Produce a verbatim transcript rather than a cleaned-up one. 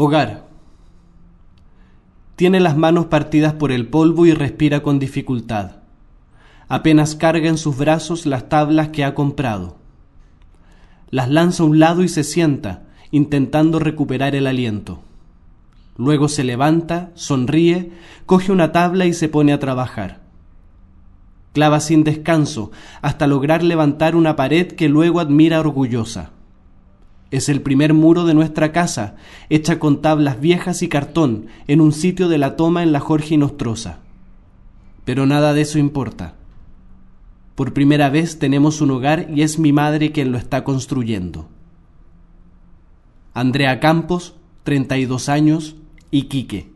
Hogar. Tiene las manos partidas por el polvo y respira con dificultad. Apenas carga en sus brazos las tablas que ha comprado. Las lanza a un lado y se sienta, intentando recuperar el aliento. Luego se levanta, sonríe, coge una tabla y se pone a trabajar. Clava sin descanso hasta lograr levantar una pared que luego admira orgullosa. Es el primer muro de nuestra casa, hecha con tablas viejas y cartón, en un sitio de la toma en la Jorge Nostroza. Pero nada de eso importa. Por primera vez tenemos un hogar y es mi madre quien lo está construyendo. Andrea Campos, treinta y dos años, Iquique.